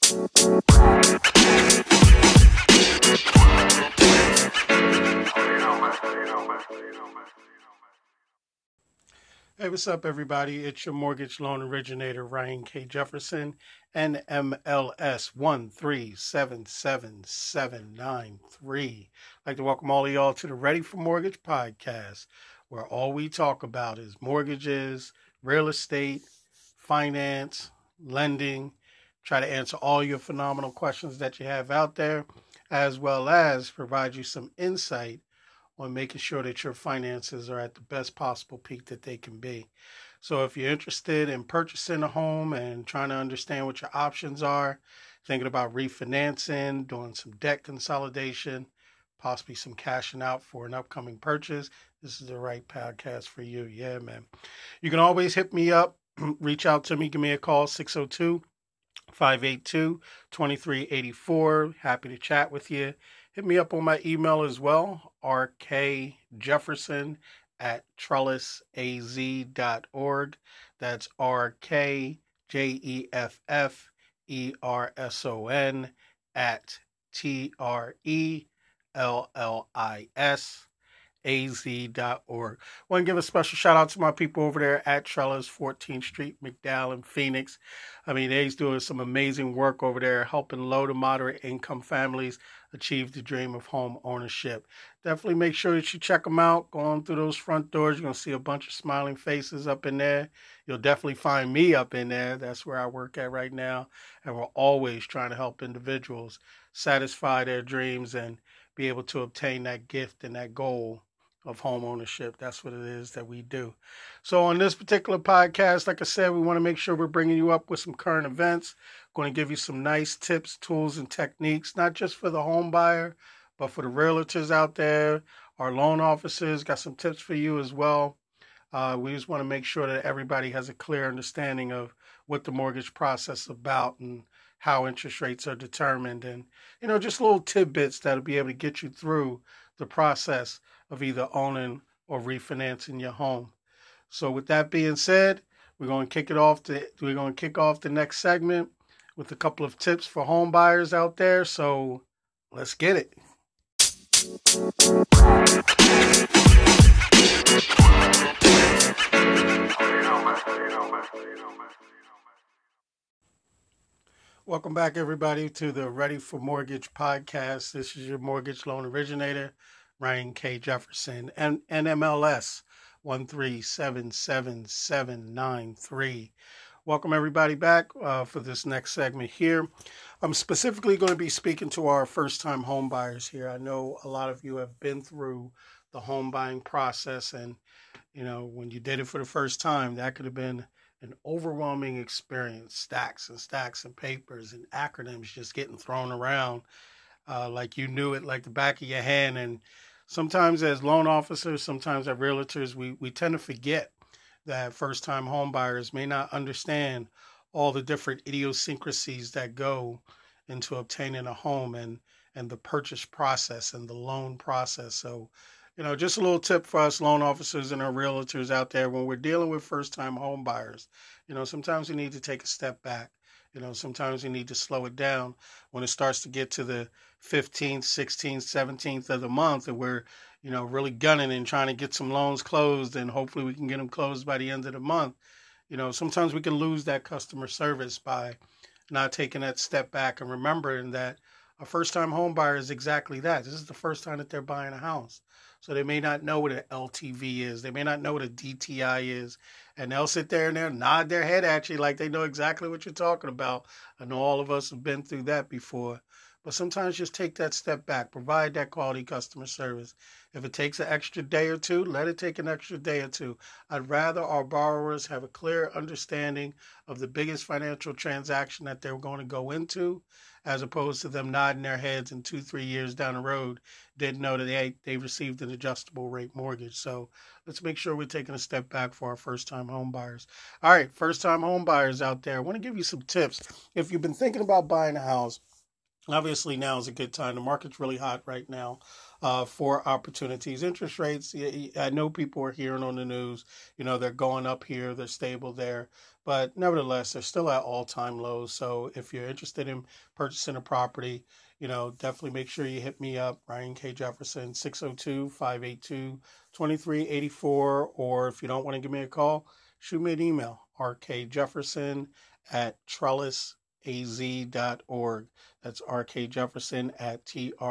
Hey, what's up, everybody? It's your mortgage loan originator, Ryan K. Jefferson, NMLS 1377793. I'd like to welcome all of y'all to the Ready for Mortgage podcast, where all we talk about is mortgages, real estate, finance, lending, try to answer all your phenomenal questions that you have out there, as well as provide you some insight on making sure that your finances are at the best possible peak that they can be. So if you're interested in purchasing a home and trying to understand what your options are, thinking about refinancing, doing some debt consolidation, possibly some cashing out for an upcoming purchase, this is the right podcast for you. Yeah, man. You can always hit me up, reach out to me, give me a call, 602 582 2384. Happy to chat with you. Hit me up on my email as well, rkjefferson at trellisaz.org. That's rkjeffferson at trellis.az.org. Want to give a special shout out to my people over there at Trellis, 14th Street, McDowell, Phoenix. I mean, they's doing some amazing work over there, helping low to moderate income families achieve the dream of home ownership. Definitely make sure that you check them out. Going through those front doors, you're going to see a bunch of smiling faces up in there. You'll definitely find me up in there. That's where I work at right now. And we're always trying to help individuals satisfy their dreams and be able to obtain that gift and that goal of home ownership. That's what it is that we do. So on this particular podcast, like I said, we want to make sure we're bringing you up with some current events. Going to give you some nice tips, tools, and techniques, not just for the home buyer, but for the realtors out there. Our loan officers got some tips for you as well. We just want to make sure that everybody has a clear understanding of what the mortgage process is about and how interest rates are determined, and just little tidbits that'll be able to get you through the process of either owning or refinancing your home. So with that being said, we're going to kick off the next segment with a couple of tips for home buyers out there. So let's get it. Welcome back, everybody, to the Ready for Mortgage podcast. This is your mortgage loan originator, Ryan K. Jefferson, and NMLS 1377793. Welcome, everybody, back for this next segment here. I'm specifically going to be speaking to our first-time home buyers here. I know a lot of you have been through the home buying process, and when you did it for the first time, that could have been an overwhelming experience. Stacks and stacks of papers and acronyms just getting thrown around like you knew it like the back of your hand. And sometimes as loan officers, sometimes as realtors, we tend to forget that first-time home buyers may not understand all the different idiosyncrasies that go into obtaining a home and the purchase process and the loan process. So just a little tip for us loan officers and our realtors out there when we're dealing with first-time home buyers. Sometimes we need to take a step back. Sometimes we need to slow it down when it starts to get to the 15th, 16th, 17th of the month, and we're, really gunning and trying to get some loans closed, and hopefully we can get them closed by the end of the month. Sometimes we can lose that customer service by not taking that step back and remembering that a first-time home buyer is exactly that. This is the first time that they're buying a house. So they may not know what an LTV is. They may not know what a DTI is. And they'll sit there and they'll nod their head at you like they know exactly what you're talking about. I know all of us have been through that before. But sometimes just take that step back. Provide that quality customer service. If it takes an extra day or two, let it take an extra day or two. I'd rather our borrowers have a clear understanding of the biggest financial transaction that they're going to go into, as opposed to them nodding their heads and 2-3 years down the road didn't know that they received an adjustable rate mortgage. So let's make sure we're taking a step back for our first-time home buyers. All right, first-time home buyers out there, I want to give you some tips. If you've been thinking about buying a house, Obviously, now is a good time. The market's really hot right now for opportunities. Interest rates, I know people are hearing on the news, they're going up here, they're stable there, but nevertheless, they're still at all time lows. So if you're interested in purchasing a property, definitely make sure you hit me up, Ryan K. Jefferson, 602-582-2384. Or if you don't want to give me a call, shoot me an email, rkjefferson at trellisaz.org. That's RK Jefferson at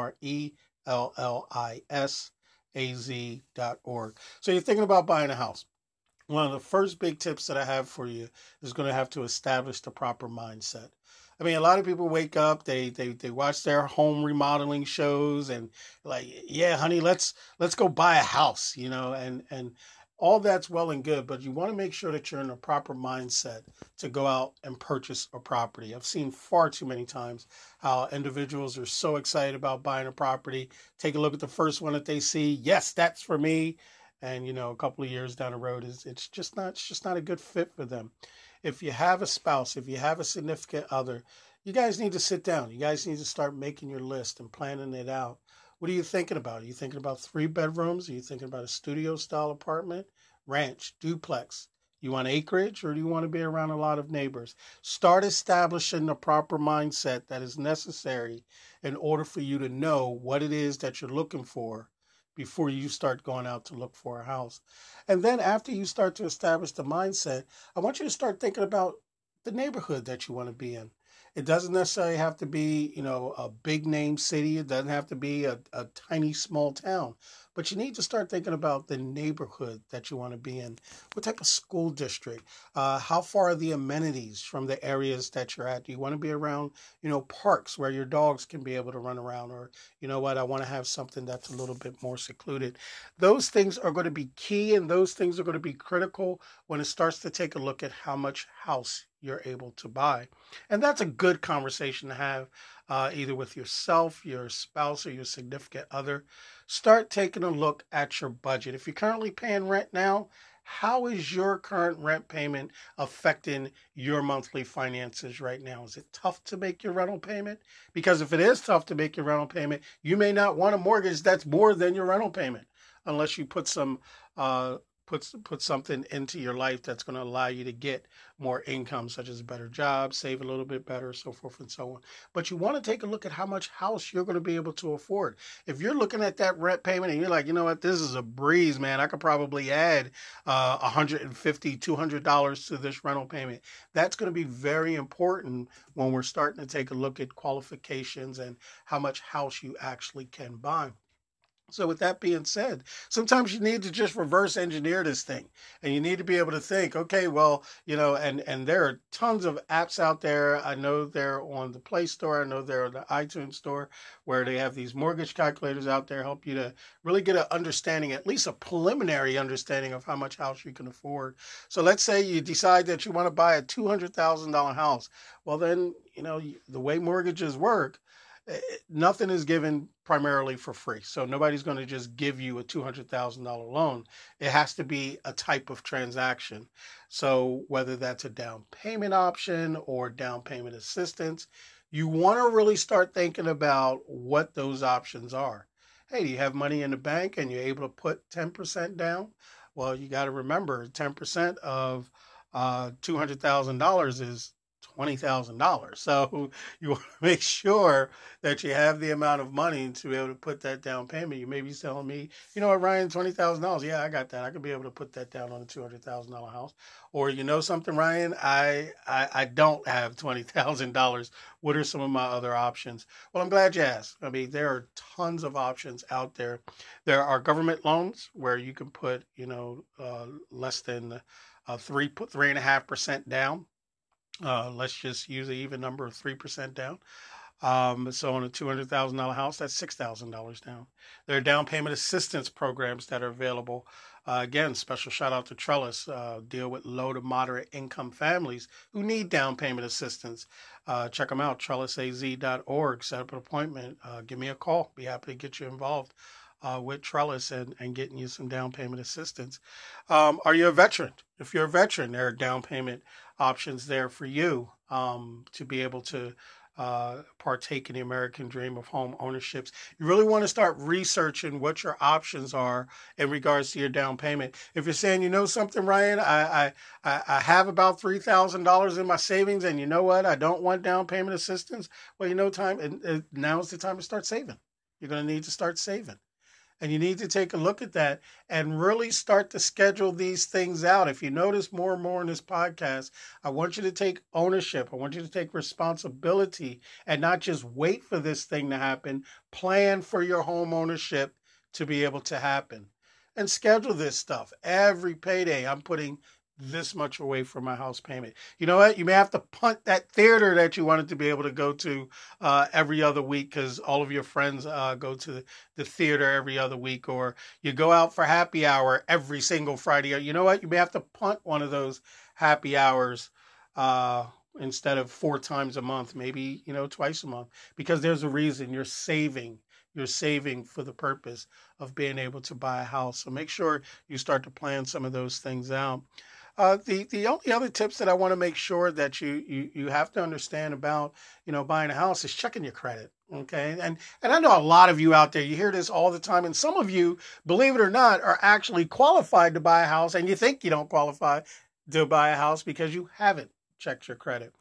TRELLISAZ.org. So you're thinking about buying a house. One of the first big tips that I have for you is going to have to establish the proper mindset. I mean, a lot of people wake up, they watch their home remodeling shows and like, yeah, honey, let's go buy a house, and all that's well and good, but you want to make sure that you're in the proper mindset to go out and purchase a property. I've seen far too many times how individuals are so excited about buying a property, take a look at the first one that they see, yes, that's for me, and a couple of years down the road it's just not a good fit for them. If you have a spouse, if you have a significant other, you guys need to sit down. You guys need to start making your list and planning it out. What are you thinking about? Are you thinking about 3 bedrooms? Are you thinking about a studio style apartment, ranch, duplex? You want acreage, or do you want to be around a lot of neighbors? Start establishing the proper mindset that is necessary in order for you to know what it is that you're looking for before you start going out to look for a house. And then after you start to establish the mindset, I want you to start thinking about the neighborhood that you want to be in. It doesn't necessarily have to be, a big name city. It doesn't have to be a tiny small town. But you need to start thinking about the neighborhood that you want to be in. What type of school district? How far are the amenities from the areas that you're at? Do you want to be around, parks where your dogs can be able to run around? Or, I want to have something that's a little bit more secluded. Those things are going to be key, and those things are going to be critical when it starts to take a look at how much house you're able to buy. And that's a good conversation to have either with yourself, your spouse, or your significant other. Start taking a look at your budget. If you're currently paying rent now, how is your current rent payment affecting your monthly finances right now? Is it tough to make your rental payment? Because if it is tough to make your rental payment, you may not want a mortgage that's more than your rental payment unless you put some put something into your life that's going to allow you to get more income, such as a better job, save a little bit better, so forth and so on. But you want to take a look at how much house you're going to be able to afford. If you're looking at that rent payment and you're like, you know what, this is a breeze, man, I could probably add $150, $200 to this rental payment. That's going to be very important when we're starting to take a look at qualifications and how much house you actually can buy. So with that being said, sometimes you need to just reverse engineer this thing, and you need to be able to think, okay, well, and there are tons of apps out there. I know they're on the Play Store. I know they're on the iTunes Store, where they have these mortgage calculators out there, help you to really get an understanding, at least a preliminary understanding of how much house you can afford. So let's say you decide that you want to buy a $200,000 house. Well, then, the way mortgages work, nothing is given primarily for free. So nobody's going to just give you a $200,000 loan. It has to be a type of transaction. So whether that's a down payment option or down payment assistance, you want to really start thinking about what those options are. Hey, do you have money in the bank and you're able to put 10% down? Well, you got to remember 10% of $200,000 is $20,000. So you want to make sure that you have the amount of money to be able to put that down payment. You may be telling me, you know what, Ryan, $20,000. Yeah, I got that. I could be able to put that down on a $200,000 house. Or you know something, Ryan, I don't have $20,000. What are some of my other options? Well, I'm glad you asked. I mean, there are tons of options out there. There are government loans where you can put, less than 3.5% down. Let's just use an even number of 3% down. So on a $200,000 house, that's $6,000 down. There are down payment assistance programs that are available. Again, special shout out to Trellis, deal with low to moderate income families who need down payment assistance. Check them out, trellisaz.org. Set up an appointment. Give me a call. Be happy to get you involved with Trellis and getting you some down payment assistance. Are you a veteran? If you're a veteran, there are down payment options there for you to be able to partake in the American dream of home ownerships. You really want to start researching what your options are in regards to your down payment. If you're saying, you know something, Ryan, I have about $3,000 in my savings, and you know what, I don't want down payment assistance. Well, now's the time to start saving. You're going to need to start saving. And you need to take a look at that and really start to schedule these things out. If you notice more and more in this podcast, I want you to take ownership. I want you to take responsibility and not just wait for this thing to happen. Plan for your home ownership to be able to happen. And schedule this stuff. Every payday, I'm putting this much away for my house payment. You know what? You may have to punt that theater that you wanted to be able to go to every other week because all of your friends go to the theater every other week, or you go out for happy hour every single Friday. You know what? You may have to punt one of those happy hours instead of 4 times a month, maybe, twice a month, because there's a reason. You're saving. You're saving for the purpose of being able to buy a house. So make sure you start to plan some of those things out. The only other tips that I want to make sure that you have to understand about, buying a house is checking your credit. Okay. And I know a lot of you out there, you hear this all the time. And some of you, believe it or not, are actually qualified to buy a house. And you think you don't qualify to buy a house because you haven't checked your credit.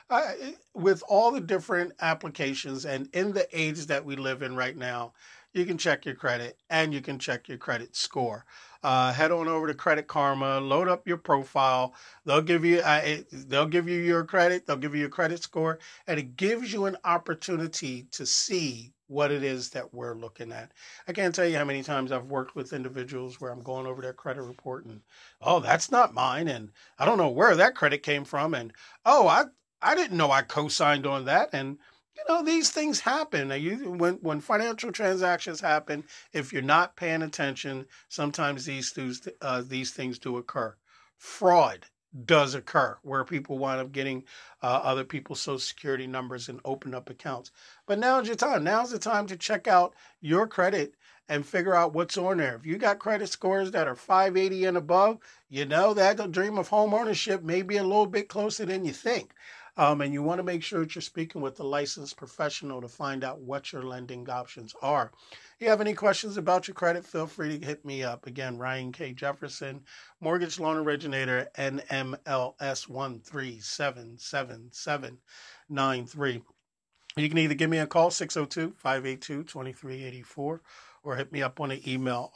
With all the different applications and in the age that we live in right now, you can check your credit and you can check your credit score. Head on over to Credit Karma, load up your profile. They'll give you your credit. They'll give you your credit score, and it gives you an opportunity to see what it is that we're looking at. I can't tell you how many times I've worked with individuals where I'm going over their credit report and, oh, that's not mine. And I don't know where that credit came from. And, oh, I didn't know I co-signed on that. And, these things happen. When financial transactions happen, if you're not paying attention, sometimes these things do occur. Fraud does occur where people wind up getting other people's social security numbers and open up accounts. But now's your time. Now's the time to check out your credit and figure out what's on there. If you got credit scores that are 580 and above, that the dream of home ownership may be a little bit closer than you think. And you want to make sure that you're speaking with a licensed professional to find out what your lending options are. If you have any questions about your credit, feel free to hit me up. Again, Ryan K. Jefferson, Mortgage Loan Originator, NMLS 13777793. You can either give me a call, 602-582-2384, or hit me up on the email,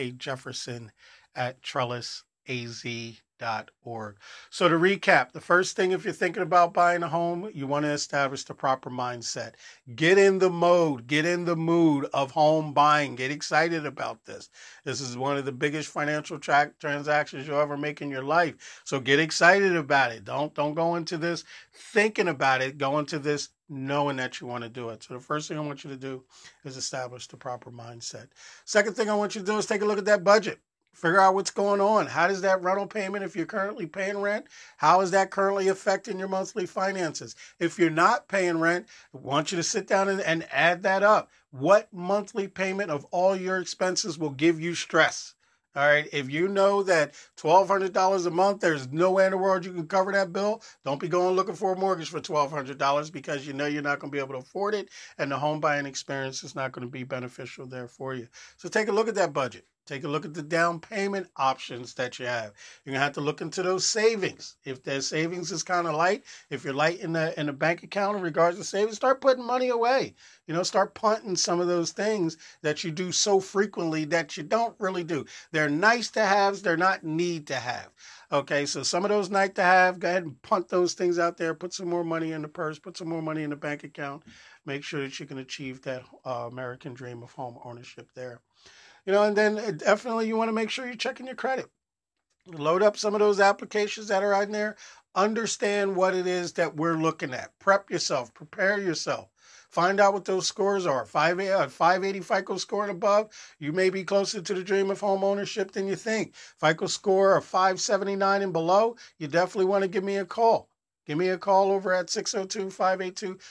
rkjefferson@trellisaz.org. So to recap, the first thing, if you're thinking about buying a home, you want to establish the proper mindset. Get in the mood of home buying. Get excited about this. This is one of the biggest financial transactions you'll ever make in your life. So get excited about it. Don't go into this thinking about it. Go into this knowing that you want to do it. So the first thing I want you to do is establish the proper mindset. Second thing I want you to do is take a look at that budget. Figure out what's going on. How does that rental payment, if you're currently paying rent, how is that currently affecting your monthly finances? If you're not paying rent, I want you to sit down and add that up. What monthly payment of all your expenses will give you stress? All right. If you know that $1,200 a month, there's no way in the world you can cover that bill, don't be going looking for a mortgage for $1,200 because you're not going to be able to afford it. And the home buying experience is not going to be beneficial there for you. So take a look at that budget. Take a look at the down payment options that you have. You're going to have to look into those savings. If their savings is kind of light, if you're light in the bank account in regards to savings, start putting money away. Start punting some of those things that you do so frequently that you don't really do. They're nice to haves. They're not need to have. Okay, so some of those nice to have, go ahead and punt those things out there. Put some more money in the purse. Put some more money in the bank account. Make sure that you can achieve that American dream of home ownership there. And then definitely you want to make sure you're checking your credit. Load up some of those applications that are out there. Understand what it is that we're looking at. Prep yourself. Prepare yourself. Find out what those scores are. 580 FICO score and above, you may be closer to the dream of home ownership than you think. FICO score of 579 and below, you definitely want to give me a call. Give me a call over at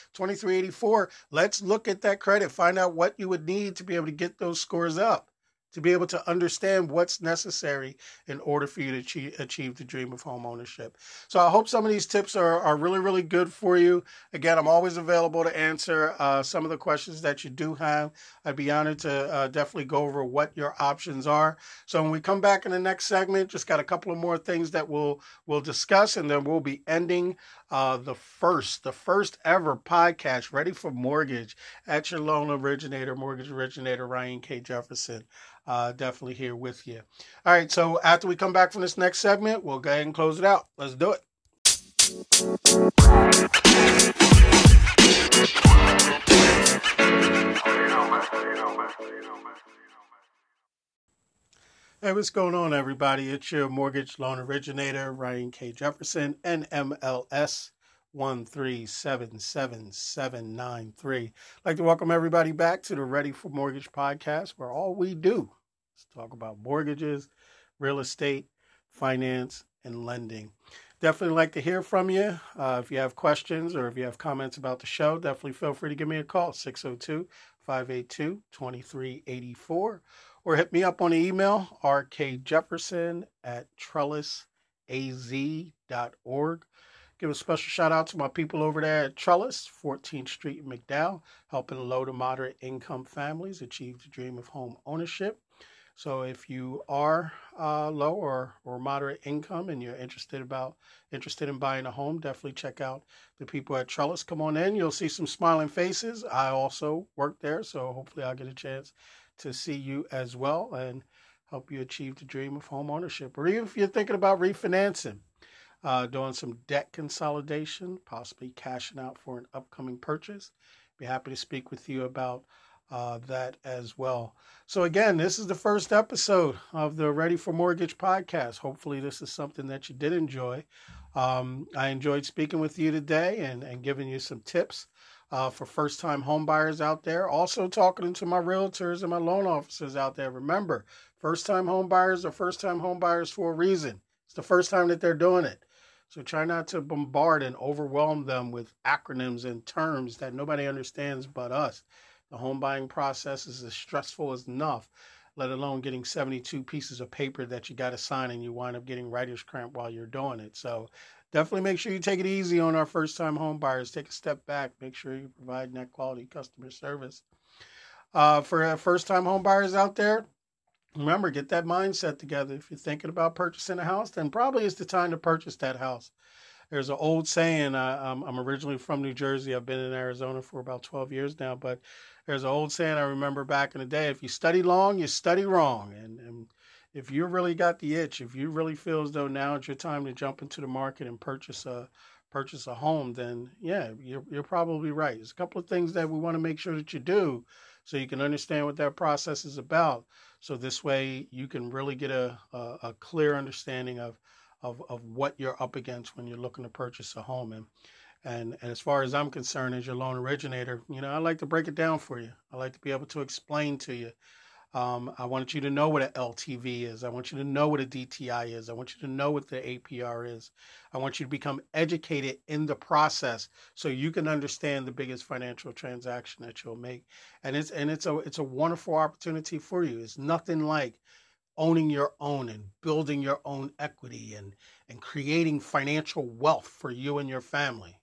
602-582-2384. Let's look at that credit. Find out what you would need to be able to get those scores up. to be able to understand what's necessary in order for you to achieve the dream of home ownership. So I hope some of these tips are really, really good for you. Again, I'm always available to answer some of the questions that you do have. I'd be honored to definitely go over what your options are. So when we come back in the next segment, just got a couple of more things that we'll discuss, and then we'll be ending the first ever podcast, Ready for Mortgage, at your loan originator, mortgage originator, Ryan K. Jefferson. Definitely here with you. All right, so after we come back from this next segment, we'll go ahead and close it out. Let's do it. Hey, what's going on, everybody? It's your mortgage loan originator, Ryan K. Jefferson, NMLS 1377793. I'd like to welcome everybody back to the Ready for Mortgage podcast, where all we do is talk about mortgages, real estate, finance, and lending. Definitely like to hear from you. If you have questions or if you have comments about the show, definitely feel free to give me a call, 602-582-2384. Or hit me up on the email, rkjefferson@trellisaz.org. Give a special shout out to my people over there at Trellis, 14th Street in McDowell, helping low to moderate income families achieve the dream of home ownership. So if you are low or moderate income and you're interested in buying a home, definitely check out the people at Trellis. Come on in. You'll see some smiling faces. I also work there, so hopefully I'll get a chance to see you as well and help you achieve the dream of home ownership. Or even if you're thinking about refinancing, doing some debt consolidation, possibly cashing out for an upcoming purchase, be happy to speak with you about that as well. So again, this is the first episode of the Ready for Mortgage podcast. Hopefully this is something that you did enjoy. I enjoyed speaking with you today and giving you some tips for first-time home buyers out there. Also talking to my realtors and my loan officers out there. Remember, first-time home buyers are first-time home buyers for a reason. It's the first time that they're doing it. So try not to bombard and overwhelm them with acronyms and terms that nobody understands but us. The home buying process is as stressful as enough, let alone getting 72 pieces of paper that you got to sign and you wind up getting writer's cramp while you're doing it. So definitely make sure you take it easy on our first-time home buyers. Take a step back. Make sure you provide net quality customer service. For first-time home buyers out there, remember, get that mindset together. If you're thinking about purchasing a house, then probably it's the time to purchase that house. There's an old saying, I'm originally from New Jersey. I've been in Arizona for about 12 years now, but there's an old saying I remember back in the day, if you study long, you study wrong. And if you really got the itch, if you really feel as though now is your time to jump into the market and purchase a home, then yeah, you're probably right. There's a couple of things that we want to make sure that you do so you can understand what that process is about. So this way you can really get a clear understanding of what you're up against when you're looking to purchase a home. And as far as I'm concerned, as your loan originator, I like to break it down for you. I like to be able to explain to you. I want you to know what an LTV is. I want you to know what a DTI is. I want you to know what the APR is. I want you to become educated in the process so you can understand the biggest financial transaction that you'll make. And it's a wonderful opportunity for you. It's nothing like owning your own and building your own equity and creating financial wealth for you and your family.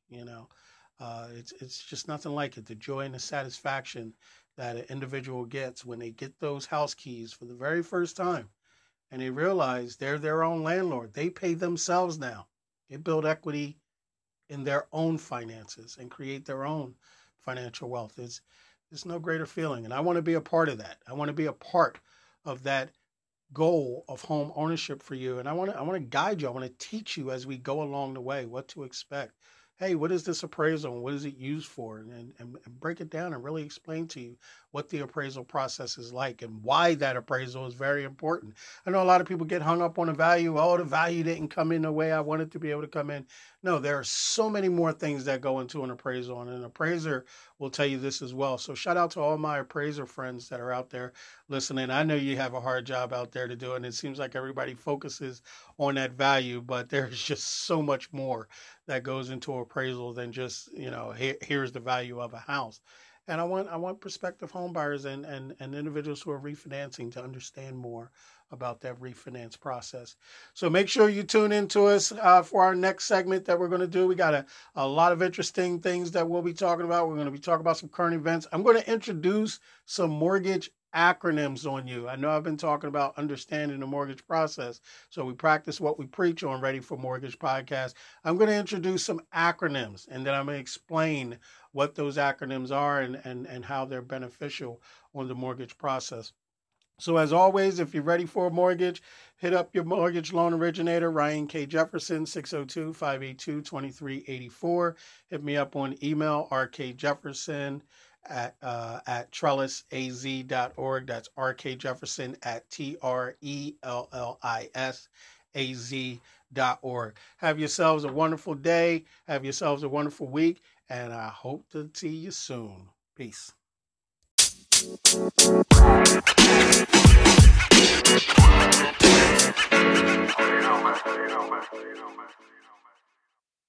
It's just nothing like it. The joy and the satisfaction that an individual gets when they get those house keys for the very first time and they realize they're their own landlord. They pay themselves now. They build equity in their own finances and create their own financial wealth. It's no greater feeling. And I want to be a part of that. I want to be a part of that goal of home ownership for you. And I want to guide you. I want to teach you as we go along the way what to expect. Hey, what is this appraisal and what is it used for? And break it down and really explain to you what the appraisal process is like and why that appraisal is very important. I know a lot of people get hung up on the value. Oh, the value didn't come in the way I wanted to be able to come in. No, there are so many more things that go into an appraisal, and an appraiser will tell you this as well. So shout out to all my appraiser friends that are out there listening. I know you have a hard job out there to do, and it seems like everybody focuses on that value, but there's just so much more that goes into appraisal than just, here's the value of a house. And I want prospective home buyers and individuals who are refinancing to understand more about that refinance process. So make sure you tune into us for our next segment that we're going to do. We got a lot of interesting things that we'll be talking about. We're going to be talking about some current events. I'm going to introduce some mortgage acronyms on you. I know I've been talking about understanding the mortgage process. So we practice what we preach on Ready for Mortgage podcast. I'm going to introduce some acronyms, and then I'm going to explain what those acronyms are and how they're beneficial on the mortgage process. So as always, if you're ready for a mortgage, hit up your mortgage loan originator, Ryan K. Jefferson, 602-582-2384. Hit me up on email, rkjefferson at trellisaz.org. That's rkjefferson at trellisaz.org. Have yourselves a wonderful day. Have yourselves a wonderful week. And I hope to see you soon. Peace.